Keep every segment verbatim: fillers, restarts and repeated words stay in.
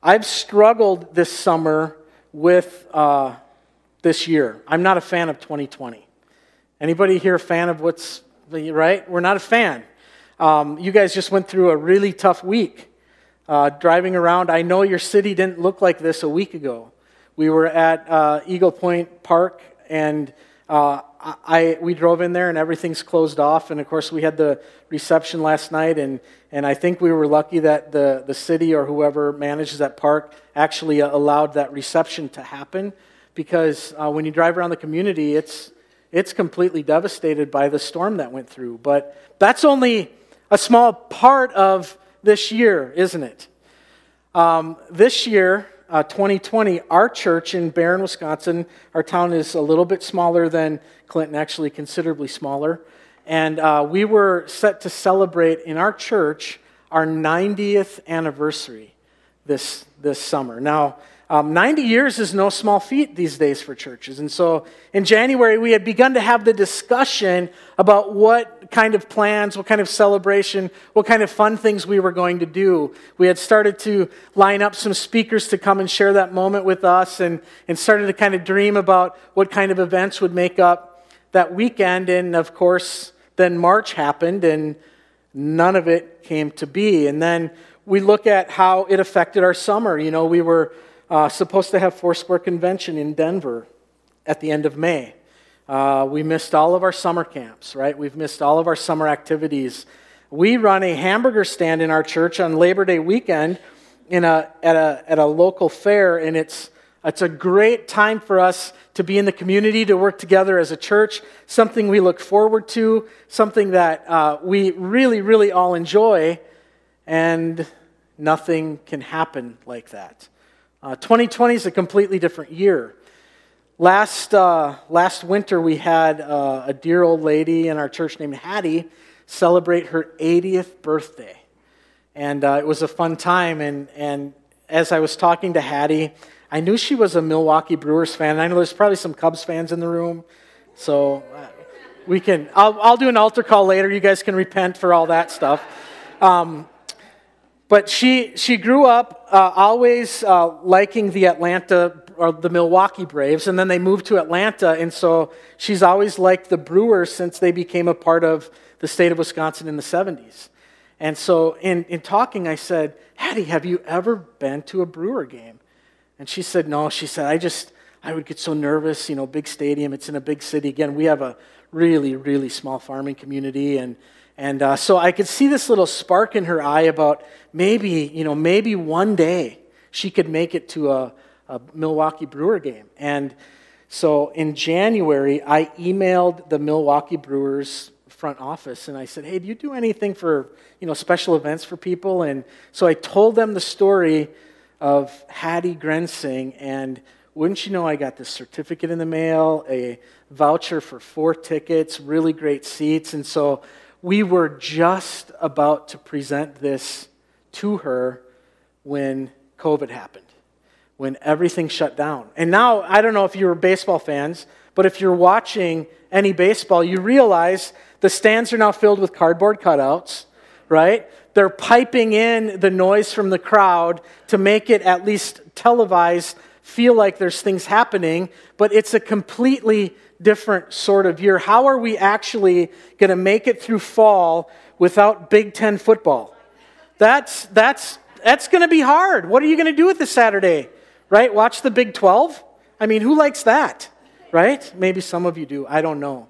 I've struggled this summer with uh, this year. I'm not a fan of twenty twenty. Anybody here a fan of what's, right? We're not a fan. Um, you guys just went through a really tough week uh, driving around. I know your city didn't look like this a week ago. We were at uh, Eagle Point Park, and uh, I we drove in there, and everything's closed off. And of course, we had the reception last night, and and I think we were lucky that the the city or whoever manages that park actually allowed that reception to happen, because uh, when you drive around the community, it's it's completely devastated by the storm that went through. But that's only a small part of this year, isn't it? Um, this year. Uh, twenty twenty, our church in Barron, Wisconsin, our town is a little bit smaller than Clinton, actually considerably smaller, and uh, we were set to celebrate in our church our ninetieth anniversary this this summer. Now, um, ninety years is no small feat these days for churches, and so in January we had begun to have the discussion about what kind of plans, what kind of celebration, what kind of fun things we were going to do. We had started to line up some speakers to come and share that moment with us, and, and started to kind of dream about what kind of events would make up that weekend. And of course, then March happened, and none of it came to be. And then we look at how it affected our summer. You know, we were uh, supposed to have Foursquare Convention in Denver at the end of May. Uh, we missed all of our summer camps, right? We've missed all of our summer activities. We run a hamburger stand in our church on Labor Day weekend in a at a at a local fair, and it's it's a great time for us to be in the community, to work together as a church. Something we look forward to, something that uh, we really, really all enjoy, and nothing can happen like that. Uh, twenty twenty is a completely different year. Last uh, last winter, we had uh, a dear old lady in our church named Hattie celebrate her eightieth birthday. And uh, it was a fun time. And, and as I was talking to Hattie, I knew she was a Milwaukee Brewers fan. I know there's probably some Cubs fans in the room. So uh, we can, I'll, I'll do an altar call later. You guys can repent for all that stuff. Um, but she, she grew up uh, always uh, liking the Atlanta or the Milwaukee Braves, and then they moved to Atlanta, and so she's always liked the Brewers since they became a part of the state of Wisconsin in the seventies. And so in, in talking, I said, Hattie, have you ever been to a Brewer game? And she said, no. She said, I just, I would get so nervous, you know, big stadium, it's in a big city. Again, we have a really, really small farming community, and and uh, so I could see this little spark in her eye about maybe, you know, maybe one day she could make it to a a Milwaukee Brewer game. And so in January, I emailed the Milwaukee Brewers front office, and I said, hey, do you do anything for, you know, special events for people? And so I told them the story of Hattie Grensing, and wouldn't you know, I got this certificate in the mail, a voucher for four tickets, really great seats. And so we were just about to present this to her when COVID happened, when everything shut down. And now, I don't know if you were baseball fans, but if you're watching any baseball, you realize the stands are now filled with cardboard cutouts, right? They're piping in the noise from the crowd to make it at least televised, feel like there's things happening, but it's a completely different sort of year. How are we actually going to make it through fall without Big Ten football? That's, that's, that's going to be hard. What are you going to do with this Saturday? Right? Watch the Big twelve? I mean, who likes that? Right? Maybe some of you do. I don't know.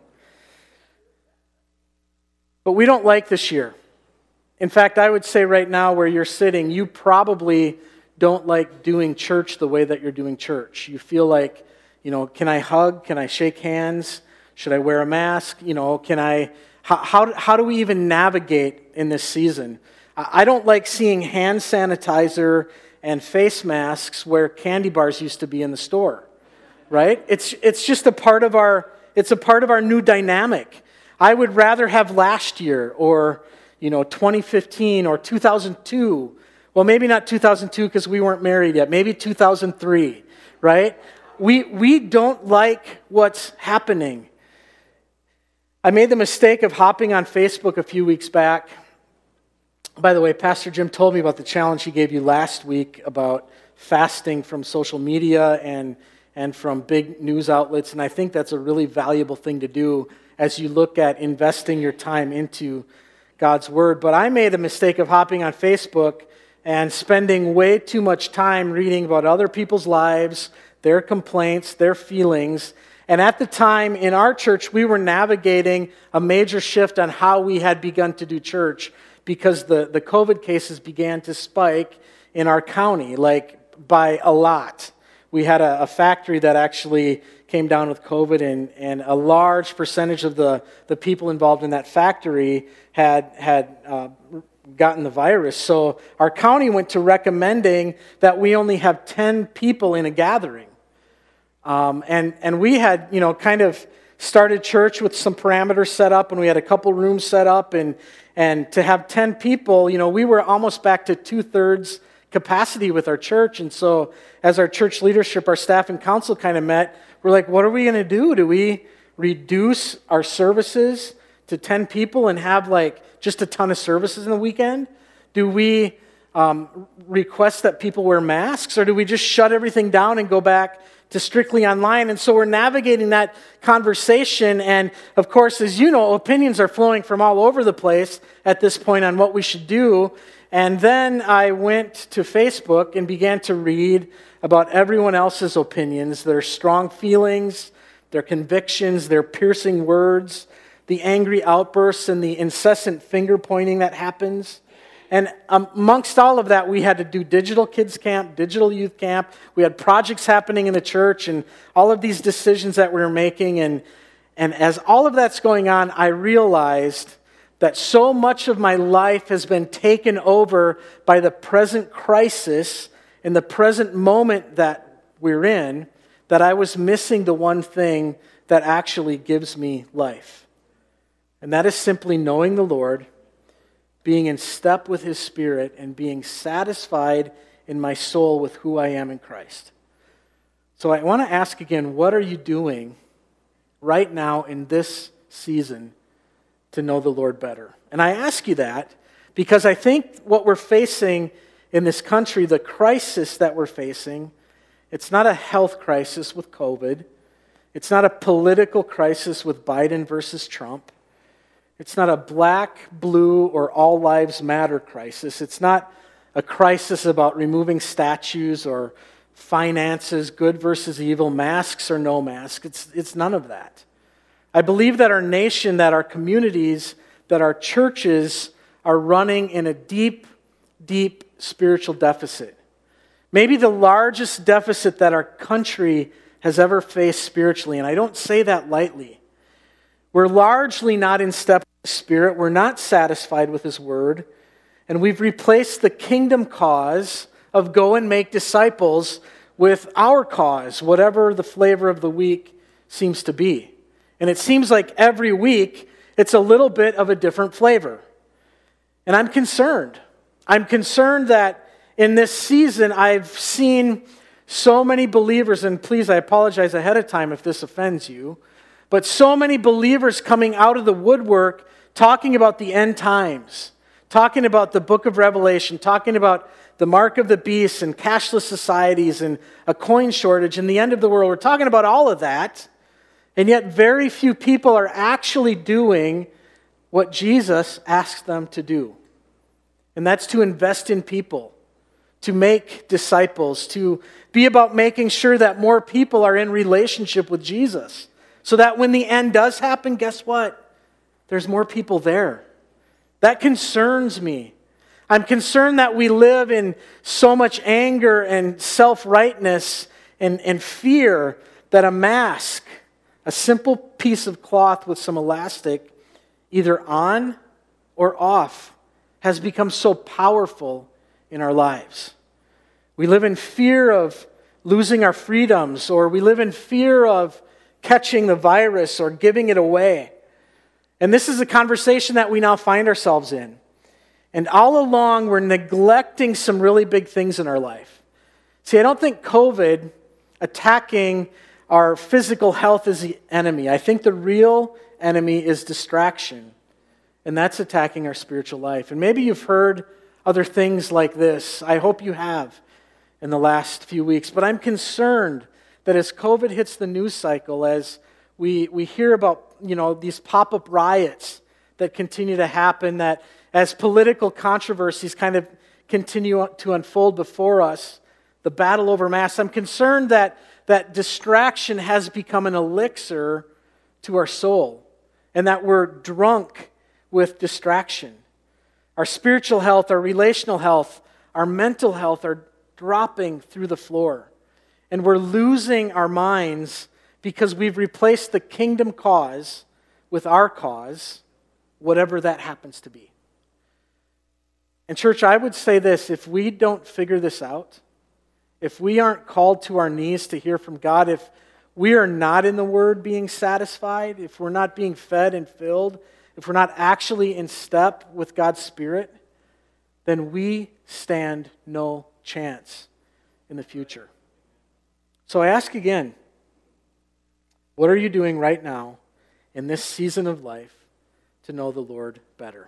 But we don't like this year. In fact, I would say right now where you're sitting, you probably don't like doing church the way that you're doing church. You feel like, you know, can I hug? Can I shake hands? Should I wear a mask? You know, can I, how, how, how do we even navigate in this season? I don't like seeing hand sanitizer and face masks where candy bars used to be in the store, right? It's it's just a part of our it's a part of our new dynamic. I would rather have last year, or you know, twenty fifteen or two thousand two. Well, maybe not two thousand two because we weren't married yet. Maybe two thousand three, right? We we don't like what's happening. I made the mistake of hopping on Facebook a few weeks back By the way, Pastor Jim told me about the challenge he gave you last week about fasting from social media and, and from big news outlets, and I think that's a really valuable thing to do as you look at investing your time into God's Word. But I made a mistake of hopping on Facebook and spending way too much time reading about other people's lives, their complaints, their feelings. And at the time in our church, we were navigating a major shift on how we had begun to do church because the, the COVID cases began to spike in our county, like by a lot. We had a, a factory that actually came down with COVID, and, and a large percentage of the, the people involved in that factory had, had uh, gotten the virus. So our county went to recommending that we only have ten people in a gathering. Um, and, and we had, you know, kind of started church with some parameters set up, and we had a couple rooms set up, and, and to have ten people, you know, we were almost back to two-thirds capacity with our church. And so as our church leadership, our staff and council kind of met, we're like, what are we going to do? Do we reduce our services to ten people and have like just a ton of services in the weekend? Do we um, request that people wear masks, or do we just shut everything down and go back to strictly online? And so we're navigating that conversation, and of course, as you know, opinions are flowing from all over the place at this point on what we should do. And then I went to Facebook and began to read about everyone else's opinions, their strong feelings, their convictions, their piercing words, the angry outbursts and the incessant finger pointing that happens. And amongst all of that, we had to do digital kids camp, digital youth camp. We had projects happening in the church and all of these decisions that we were making. And, and as all of that's going on, I realized that so much of my life has been taken over by the present crisis in the present moment that we're in, that I was missing the one thing that actually gives me life. And that is simply knowing the Lord, being in step with His Spirit, and being satisfied in my soul with who I am in Christ. So I want to ask again, what are you doing right now in this season to know the Lord better? And I ask you that because I think what we're facing in this country, the crisis that we're facing, it's not a health crisis with COVID. It's not a political crisis with Biden versus Trump. It's not a black, blue, or all lives matter crisis. It's not a crisis about removing statues or finances, good versus evil, masks or no masks. It's, it's none of that. I believe that our nation, that our communities, that our churches are running in a deep, deep spiritual deficit. Maybe the largest deficit that our country has ever faced spiritually, and I don't say that lightly. We're largely not in step with the Spirit. We're not satisfied with His Word, and we've replaced the kingdom cause of go and make disciples with our cause, whatever the flavor of the week seems to be. And it seems like every week, it's a little bit of a different flavor. And I'm concerned. I'm concerned that in this season, I've seen so many believers, and please, I apologize ahead of time if this offends you, but so many believers coming out of the woodwork talking about the end times, talking about the book of Revelation, talking about the mark of the beast and cashless societies and a coin shortage and the end of the world. We're talking about all of that. And yet very few people are actually doing what Jesus asked them to do. And that's to invest in people, to make disciples, to be about making sure that more people are in relationship with Jesus. So that when the end does happen, guess what? There's more people there. That concerns me. I'm concerned that we live in so much anger and self-rightness and, and fear that a mask, a simple piece of cloth with some elastic, either on or off, has become so powerful in our lives. We live in fear of losing our freedoms, or we live in fear of catching the virus or giving it away. And this is a conversation that we now find ourselves in. And all along, we're neglecting some really big things in our life. See, I don't think COVID attacking our physical health is the enemy. I think the real enemy is distraction. and that's attacking our spiritual life. And maybe you've heard other things like this. I hope you have in the last few weeks. But I'm concerned that as COVID hits the news cycle, as we, we hear about, you know, these pop-up riots that continue to happen, that as political controversies kind of continue to unfold before us, the battle over masks, I'm concerned that that distraction has become an elixir to our soul, and that we're drunk with distraction. Our spiritual health, our relational health, our mental health are dropping through the floor. And we're losing our minds because we've replaced the kingdom cause with our cause, whatever that happens to be. And church, I would say this, if we don't figure this out, if we aren't called to our knees to hear from God, if we are not in the Word being satisfied, if we're not being fed and filled, if we're not actually in step with God's Spirit, then we stand no chance in the future. So I ask again, what are you doing right now in this season of life to know the Lord better?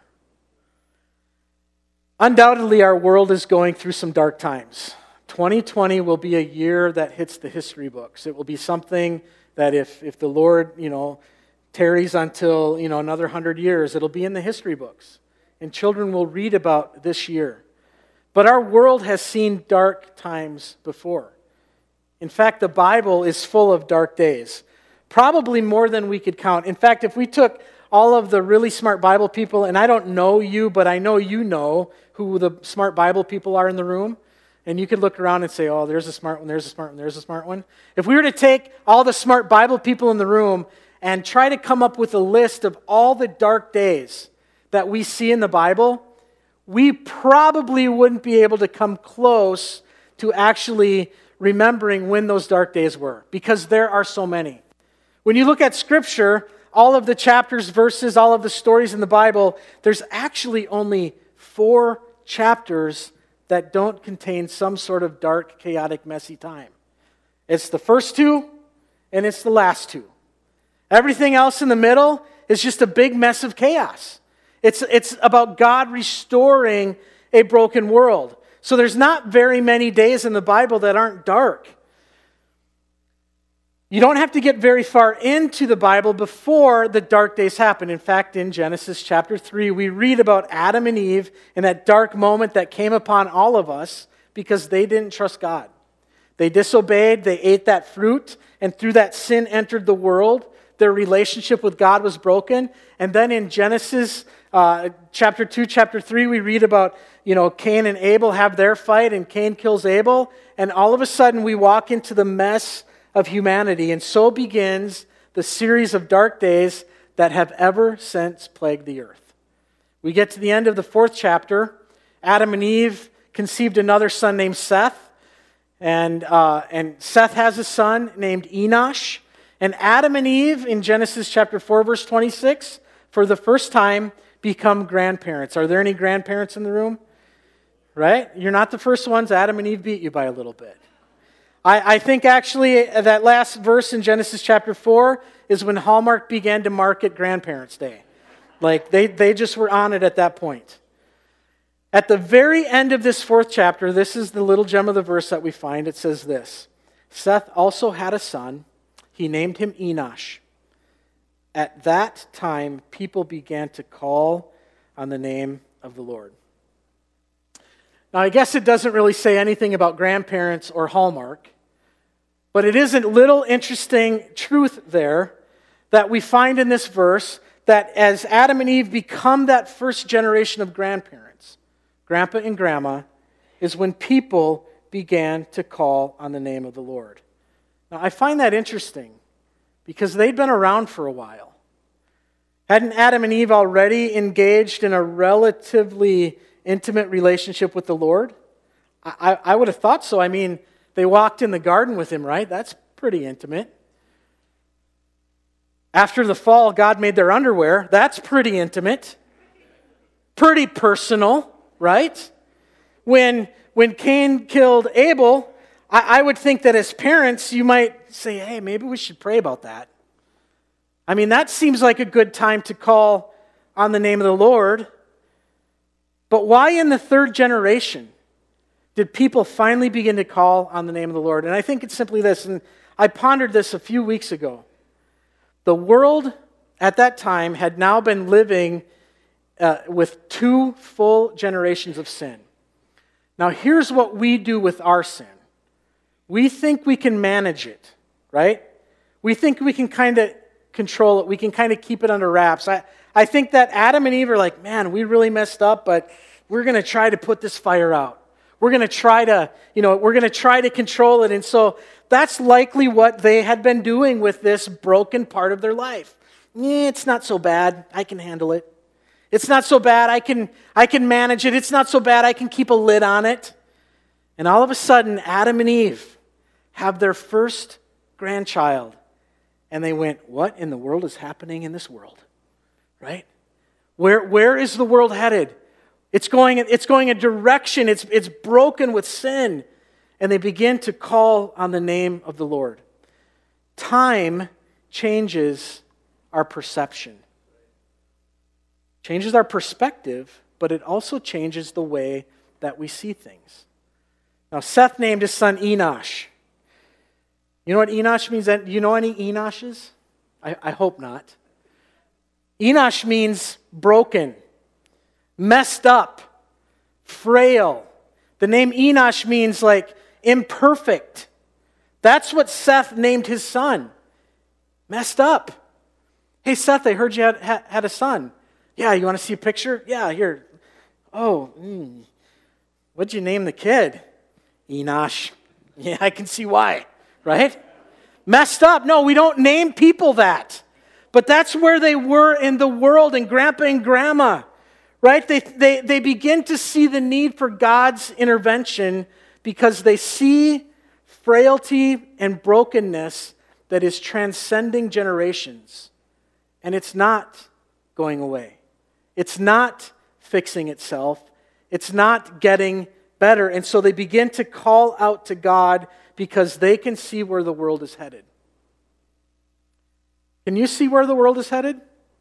Undoubtedly, our world is going through some dark times. twenty twenty will be a year that hits the history books. It will be something that if, if the Lord, you know, tarries until, you know, another hundred years, it'll be in the history books. And children will read about this year. But our world has seen dark times before. In fact, the Bible is full of dark days. Probably more than we could count. In fact, if we took all of the really smart Bible people, and I don't know you, but I know you know who the smart Bible people are in the room, and you could look around and say, oh, there's a smart one, there's a smart one, there's a smart one. If we were to take all the smart Bible people in the room and try to come up with a list of all the dark days that we see in the Bible, we probably wouldn't be able to come close to actually remembering when those dark days were, because there are so many. When you look at Scripture, all of the chapters, verses, all of the stories in the Bible, there's actually only four chapters that don't contain some sort of dark, chaotic, messy time. It's the first two, and it's the last two. Everything else in the middle is just a big mess of chaos. It's, it's about God restoring a broken world. So there's not very many days in the Bible that aren't dark. You don't have to get very far into the Bible before the dark days happen. In fact, in Genesis chapter three, we read about Adam and Eve and that dark moment that came upon all of us because they didn't trust God. They disobeyed, they ate that fruit, and through that sin entered the world. Their relationship with God was broken. And then in Genesis uh, chapter two, chapter three, we read about, you know, Cain and Abel have their fight, and Cain kills Abel. And all of a sudden, we walk into the mess of humanity. And so begins the series of dark days that have ever since plagued the earth. We get to the end of the fourth chapter. Adam and Eve conceived another son named Seth. And, uh, and Seth has a son named Enosh. And Adam and Eve, in Genesis chapter four, verse twenty-six, for the first time, become grandparents. Are there any grandparents in the room? Right? You're not the first ones. Adam and Eve beat you by a little bit. I, I think actually that last verse in Genesis chapter four is when Hallmark began to market Grandparents' Day. Like, they, they just were on it at that point. At the very end of this fourth chapter, this is the little gem of the verse that we find. It says this: Seth also had a son. He named him Enosh. At that time, people began to call on the name of the Lord. Now, I guess it doesn't really say anything about grandparents or Hallmark, but it is a little interesting truth there that we find in this verse, that as Adam and Eve become that first generation of grandparents, grandpa and grandma, is when people began to call on the name of the Lord. Now, I find that interesting because they'd been around for a while. Hadn't Adam and Eve already engaged in a relatively intimate relationship with the Lord? I, I would have thought so. I mean, they walked in the garden with him, right? That's pretty intimate. After the fall, God made their underwear. That's pretty intimate. Pretty personal, right? When, when Cain killed Abel, I would think that as parents, you might say, hey, maybe we should pray about that. I mean, that seems like a good time to call on the name of the Lord. But why in the third generation did people finally begin to call on the name of the Lord? And I think it's simply this, and I pondered this a few weeks ago. The world at that time had now been living uh, with two full generations of sin. Now here's what we do with our sin. We think we can manage it, right? We think we can kind of control it. We can kind of keep it under wraps. I, I think that Adam and Eve are like, man, we really messed up, but we're going to try to put this fire out. We're going to try to, you know, we're going to try to control it. And so that's likely what they had been doing with this broken part of their life. Eh, it's not so bad. I can handle it. It's not so bad. I can, I can manage it. It's not so bad. I can keep a lid on it. And all of a sudden, Adam and Eve have their first grandchild. And they went, what in the world is happening in this world? Right? Where, where is the world headed? It's going, it's going a direction. It's, it's broken with sin. And they begin to call on the name of the Lord. Time changes our perception. Changes our perspective, but it also changes the way that we see things. Now, Seth named his son Enosh. You know what Enosh means? Do you know any Enoshes? I, I hope not. Enosh means broken, messed up, frail. The name Enosh means like imperfect. That's what Seth named his son. Messed up. Hey, Seth, I heard you had, had a son. Yeah, you want to see a picture? Yeah, here. Oh, mm. What'd you name the kid? Enosh. Yeah, I can see why, right? Messed up. No, we don't name people that. But that's where they were in the world, and Grandpa and Grandma, right? They, they, they begin to see the need for God's intervention because they see frailty and brokenness that is transcending generations. And it's not going away. It's not fixing itself. It's not getting better. And so they begin to call out to God because they can see where the world is headed. Can you see where the world is headed?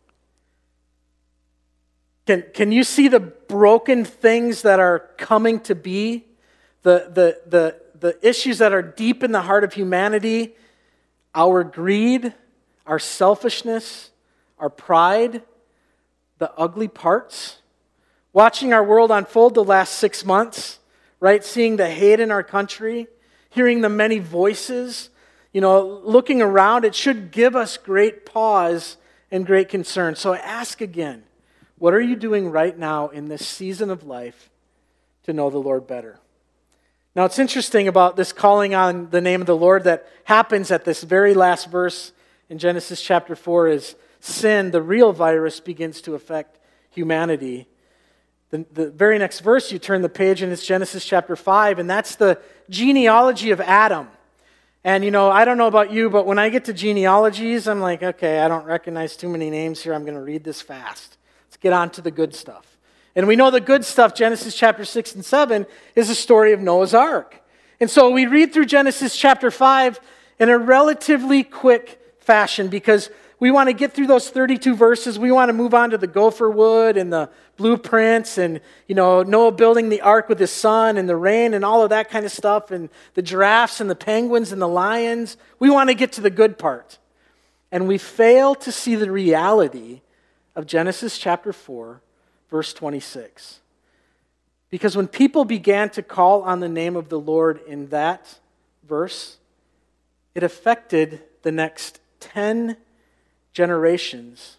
Can, can you see the broken things that are coming to be? The, the, the, the issues that are deep in the heart of humanity? Our greed, our selfishness, our pride, the ugly parts. Watching our world unfold the last six months, right? Seeing the hate in our country, hearing the many voices, you know, looking around, it should give us great pause and great concern. So I ask again, what are you doing right now in this season of life to know the Lord better? Now, it's interesting about this calling on the name of the Lord that happens at this very last verse in Genesis chapter four is sin, the real virus, begins to affect humanity. The, the very next verse, you turn the page and it's Genesis chapter five, and that's the genealogy of Adam. And, you know, I don't know about you, but when I get to genealogies, I'm like, okay, I don't recognize too many names here. I'm going to read this fast. Let's get on to the good stuff. And we know the good stuff, Genesis chapter six and seven, is the story of Noah's Ark. And so we read through Genesis chapter five in a relatively quick fashion because we want to get through those thirty-two verses. We want to move on to the gopher wood and the blueprints and, you know, Noah building the ark with his son and the rain and all of that kind of stuff and the giraffes and the penguins and the lions. We want to get to the good part. And we fail to see the reality of Genesis chapter four, verse twenty-six. Because when people began to call on the name of the Lord in that verse, it affected the next ten generations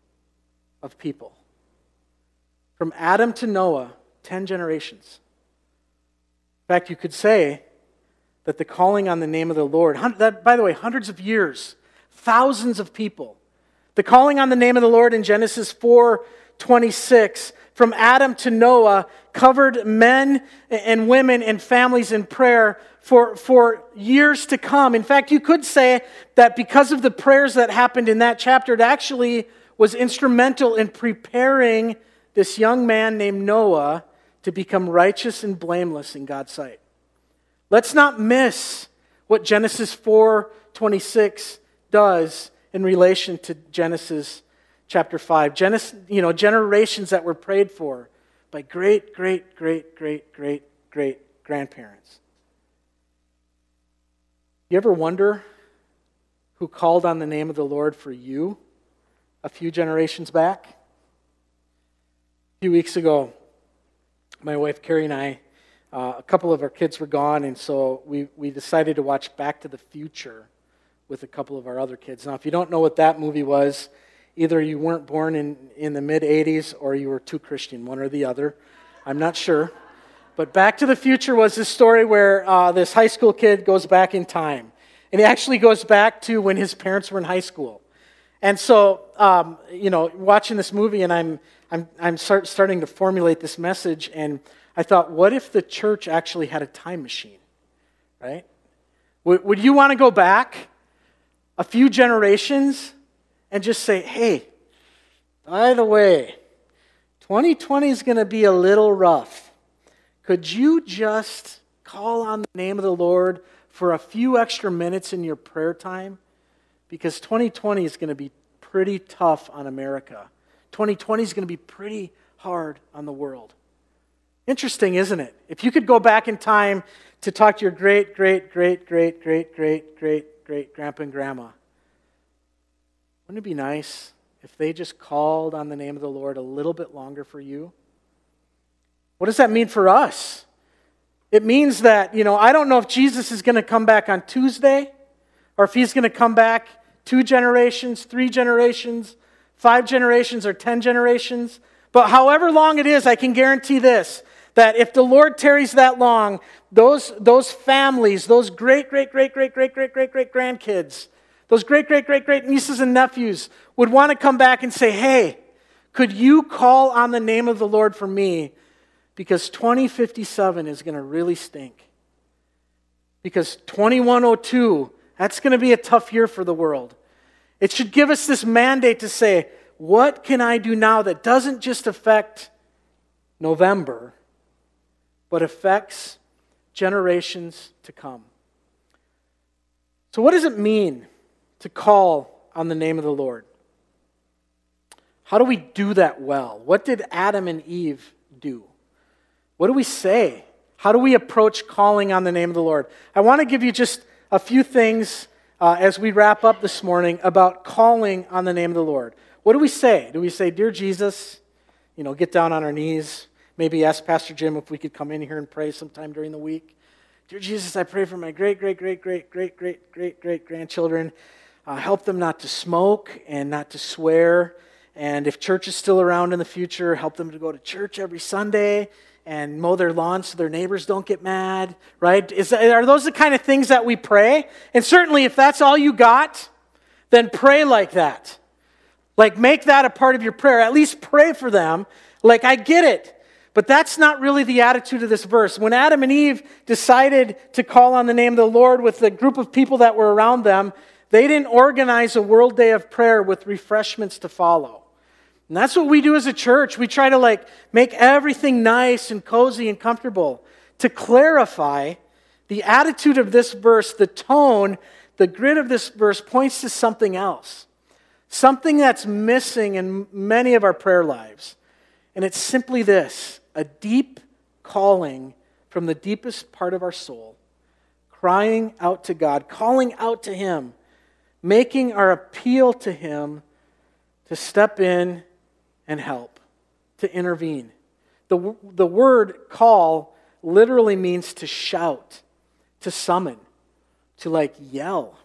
of people. From Adam to Noah, ten generations. In fact, you could say that the calling on the name of the Lord, that, by the way, hundreds of years, thousands of people. The calling on the name of the Lord in Genesis four twenty-six, from Adam to Noah, covered men and women and families in prayer for, for years to come. In fact, you could say that because of the prayers that happened in that chapter, it actually was instrumental in preparing this young man named Noah to become righteous and blameless in God's sight. Let's not miss what Genesis four twenty-six does in relation to Genesis chapter five. Genesis, you know, generations that were prayed for by great, great, great, great, great, great grandparents. You ever wonder who called on the name of the Lord for you a few generations back? A few weeks ago, my wife Carrie and I, uh, a couple of our kids were gone, and so we, we decided to watch Back to the Future with a couple of our other kids. Now, if you don't know what that movie was, either you weren't born in, in the mid-eighties or you were too Christian, one or the other. I'm not sure. But Back to the Future was this story where uh, this high school kid goes back in time. And he actually goes back to when his parents were in high school. And so, um, you know, watching this movie, and I'm I'm I'm start, starting to formulate this message, and I thought, what if the church actually had a time machine, right? Would, would you want to go back a few generations and just say, hey, by the way, twenty twenty is going to be a little rough. Could you just call on the name of the Lord for a few extra minutes in your prayer time? Because twenty twenty is going to be pretty tough on America. twenty twenty is going to be pretty hard on the world. Interesting, isn't it? If you could go back in time to talk to your great, great, great, great, great, great, great, great grandpa and grandma, wouldn't it be nice if they just called on the name of the Lord a little bit longer for you? What does that mean for us? It means that, you know, I don't know if Jesus is going to come back on Tuesday, or if he's going to come back two generations, three generations, five generations, or ten generations. But however long it is, I can guarantee this, that if the Lord tarries that long, those, those families, those great, great, great, great, great, great, great, great grandkids, those great, great, great, great nieces and nephews would want to come back and say, hey, could you call on the name of the Lord for me? Because twenty fifty-seven is going to really stink. Because twenty-one oh two, that's going to be a tough year for the world. It should give us this mandate to say, what can I do now that doesn't just affect November, but affects generations to come? So what does it mean to call on the name of the Lord? How do we do that well? What did Adam and Eve do? What do we say? How do we approach calling on the name of the Lord? I want to give you just a few things uh, as we wrap up this morning about calling on the name of the Lord. What do we say? Do we say, Dear Jesus, you know, get down on our knees, maybe ask Pastor Jim if we could come in here and pray sometime during the week? Dear Jesus, I pray for my great, great, great, great, great, great, great, great grandchildren. Uh, help them not to smoke and not to swear. And if church is still around in the future, help them to go to church every Sunday and mow their lawn so their neighbors don't get mad, right? Is, are those the kind of things that we pray? And certainly if that's all you got, then pray like that. Like make that a part of your prayer. At least pray for them. Like I get it. But that's not really the attitude of this verse. When Adam and Eve decided to call on the name of the Lord with the group of people that were around them, they didn't organize a world day of prayer with refreshments to follow. And that's what we do as a church. We try to like make everything nice and cozy and comfortable. To clarify, the attitude of this verse, the tone, the grid of this verse points to something else. Something that's missing in many of our prayer lives. And it's simply this, a deep calling from the deepest part of our soul, crying out to God, calling out to Him, making our appeal to Him to step in and help, to intervene. The, the word call literally means to shout, to summon, to like yell.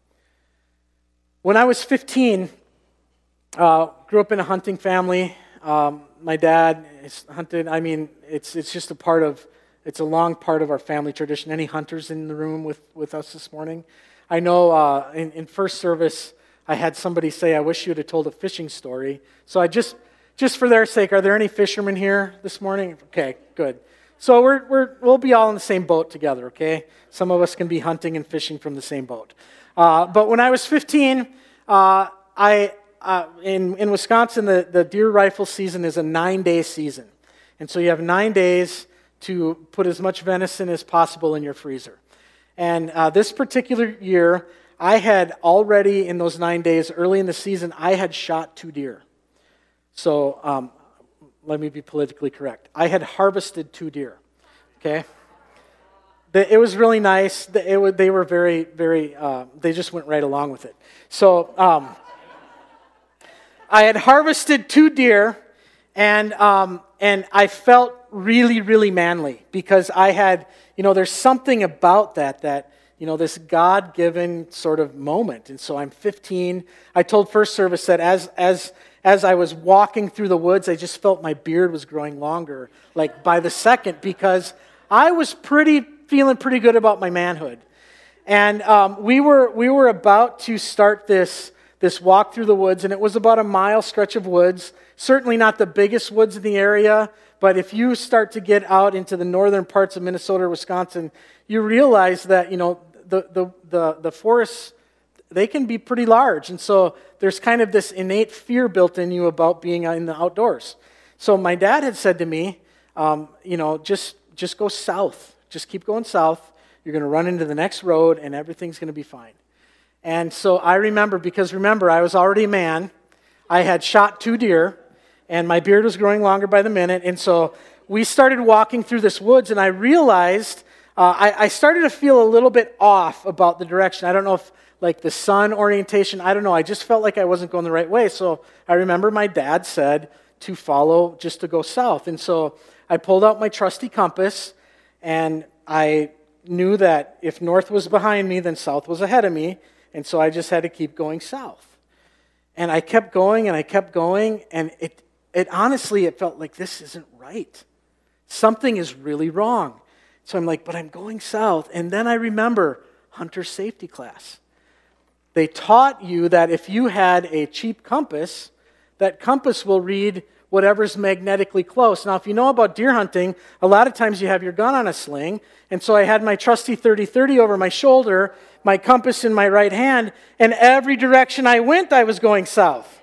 When I was fifteen, uh, grew up in a hunting family. Um, my dad is hunted. I mean, it's it's just a part of, it's a long part of our family tradition. Any hunters in the room with, with us this morning? I know uh, in, in first service, I had somebody say, I wish you would have told a fishing story. So I just, just for their sake, are there any fishermen here this morning? Okay, good. So we're, we're, we'll be all in the same boat together, okay? Some of us can be hunting and fishing from the same boat. Uh, but when I was fifteen, uh, I uh, in, in Wisconsin, the, the deer rifle season is a nine-day season. And so you have nine days to put as much venison as possible in your freezer. And uh, this particular year, I had already, in those nine days, early in the season, I had shot two deer. So um, let me be politically correct. I had harvested two deer, okay? It was really nice. It was, they were very, very, uh, they just went right along with it. So um, I had harvested two deer, and um, and I felt really, really manly because I had, you know, there's something about that, that, you know, this God-given sort of moment. And so I'm fifteen. I told First Service that as as as I was walking through the woods, I just felt my beard was growing longer, like by the second, because I was pretty feeling pretty good about my manhood. And um, we were we were about to start this this walk through the woods, and it was about a mile stretch of woods. Certainly not the biggest woods in the area, but if you start to get out into the northern parts of Minnesota or Wisconsin, you realize that, you know, the the the, the forests, they can be pretty large. And so there's kind of this innate fear built in you about being in the outdoors. So my dad had said to me, um, you know, just just go south. Just keep going south. You're going to run into the next road, and everything's going to be fine. And so I remember, because remember, I was already a man. I had shot two deer, and my beard was growing longer by the minute. And so we started walking through this woods, and I realized, uh, I, I started to feel a little bit off about the direction. I don't know if, like, the sun orientation, I don't know. I just felt like I wasn't going the right way. So I remember my dad said to follow, just to go south. And so I pulled out my trusty compass, and I knew that if north was behind me, then south was ahead of me. And so I just had to keep going south. And I kept going, and I kept going, and it, it honestly, it felt like this isn't right. Something is really wrong. So I'm like, but I'm going south. And then I remember hunter safety class. They taught you that if you had a cheap compass, that compass will read whatever's magnetically close. Now, if you know about deer hunting, a lot of times you have your gun on a sling, and so I had my trusty thirty thirty over my shoulder, my compass in my right hand, and every direction I went, I was going south.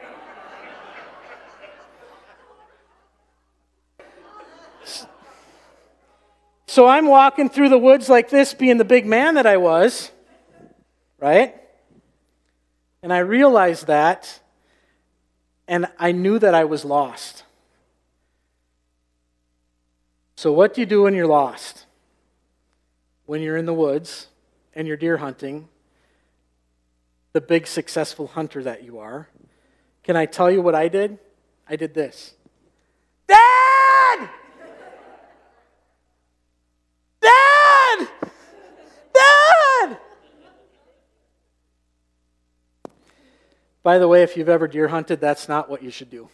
So I'm walking through the woods like this, being the big man that I was, right? And I realized that, and I knew that I was lost. So what do you do when you're lost? When you're in the woods and you're deer hunting, the big successful hunter that you are, can I tell you what I did? I did this. Dad! Dad! Dad! By the way, if you've ever deer hunted, that's not what you should do.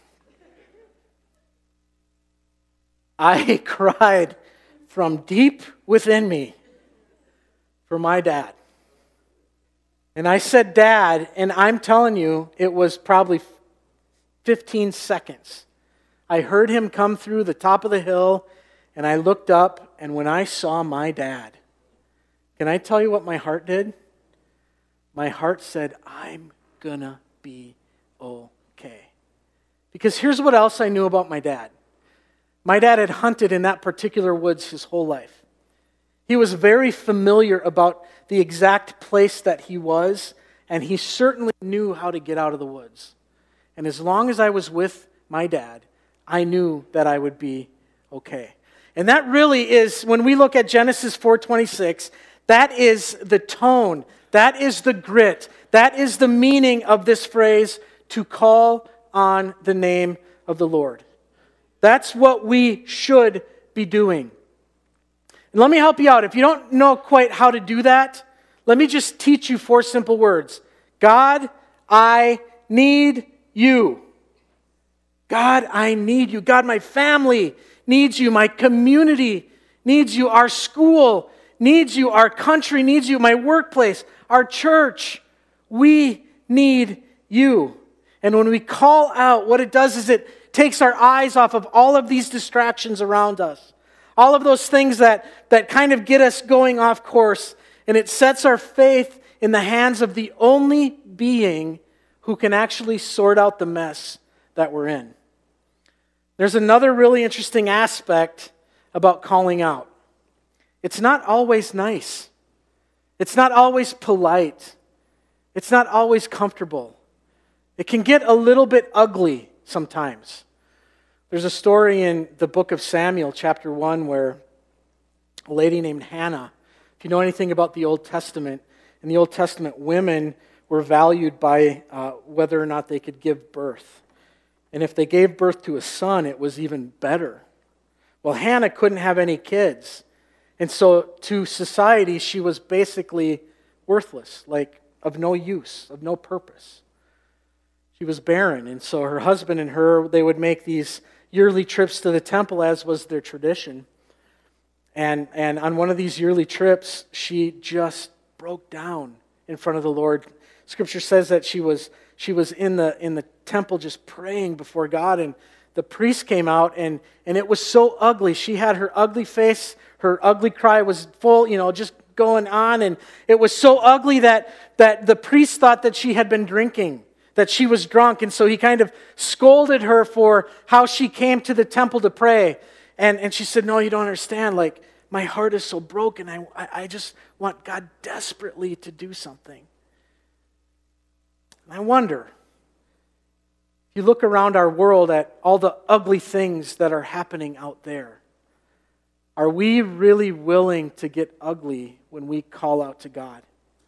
I cried from deep within me for my dad. And I said, Dad, and I'm telling you, it was probably fifteen seconds. I heard him come through the top of the hill, and I looked up, and when I saw my dad, can I tell you what my heart did? My heart said, I'm gonna be okay. Because here's what else I knew about my dad. My dad had hunted in that particular woods his whole life. He was very familiar about the exact place that he was, and he certainly knew how to get out of the woods. And as long as I was with my dad, I knew that I would be okay. And that really is, when we look at Genesis four twenty-six, that is the tone, that is the grit, that is the meaning of this phrase, to call on the name of the Lord. That's what we should be doing. And let me help you out. If you don't know quite how to do that, let me just teach you four simple words. God, I need you. God, I need you. God, my family needs you. My community needs you. Our school needs you. Our country needs you. My workplace, our church, we need you. And when we call out, what it does is it takes our eyes off of all of these distractions around us. All of those things that, that kind of get us going off course. And it sets our faith in the hands of the only being who can actually sort out the mess that we're in. There's another really interesting aspect about calling out. It's not always nice. It's not always polite. It's not always comfortable. It can get a little bit ugly sometimes. There's a story in the book of Samuel, chapter one, where a lady named Hannah, if you know anything about the Old Testament, in the Old Testament, women were valued by uh, whether or not they could give birth. And if they gave birth to a son, it was even better. Well, Hannah couldn't have any kids. And so to society, she was basically worthless, like of no use, of no purpose. She was barren. And so her husband and her, they would make these yearly trips to the temple, as was their tradition. And, and on one of these yearly trips, she just broke down in front of the Lord. Scripture says that she was she was in the in the temple just praying before God, and the priest came out, and, and it was so ugly. She had her ugly face, her ugly cry was full, you know, just going on, and it was so ugly that, that the priest thought that she had been drinking, that she was drunk, and so he kind of scolded her for how she came to the temple to pray. And, and she said, no, you don't understand, like, my heart is so broken, I, I just want God desperately to do something. And I wonder, if you look around our world at all the ugly things that are happening out there, are we really willing to get ugly when we call out to God?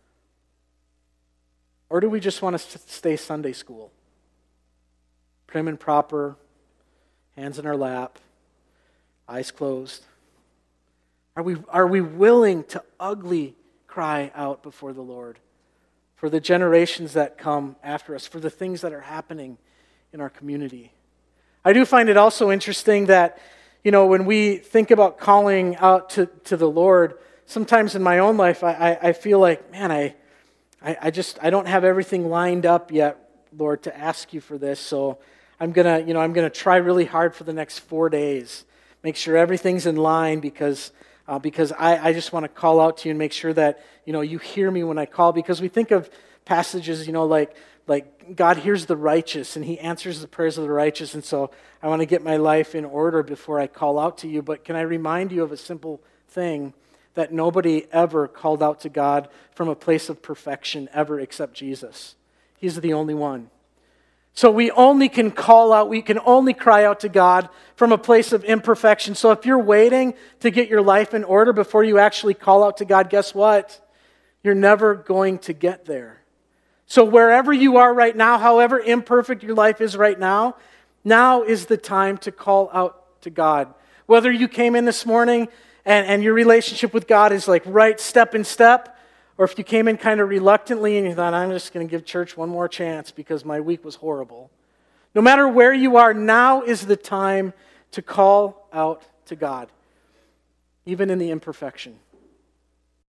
Or do we just want to stay Sunday school? Prim and proper, hands in our lap, eyes closed. Are we, are we willing to ugly cry out before the Lord for the generations that come after us, for the things that are happening in our community? I do find it also interesting that, you know, when we think about calling out to, to the Lord, sometimes in my own life, I, I, I feel like, man, I, I, I just, I don't have everything lined up yet, Lord, to ask you for this. So I'm going to, you know, I'm going to try really hard for the next four days. Make sure everything's in line because uh, because I, I just want to call out to you and make sure that, you know, you hear me when I call. Because we think of passages, you know, like like God hears the righteous and he answers the prayers of the righteous. And so I want to get my life in order before I call out to you. But can I remind you of a simple thing, that nobody ever called out to God from a place of perfection ever except Jesus. He's the only one. So we only can call out, we can only cry out to God from a place of imperfection. So if you're waiting to get your life in order before you actually call out to God, guess what? You're never going to get there. So wherever you are right now, however imperfect your life is right now, now is the time to call out to God. Whether you came in this morning and, and your relationship with God is like right step in step, or if you came in kind of reluctantly and you thought, I'm just going to give church one more chance because my week was horrible. No matter where you are, now is the time to call out to God, even in the imperfection.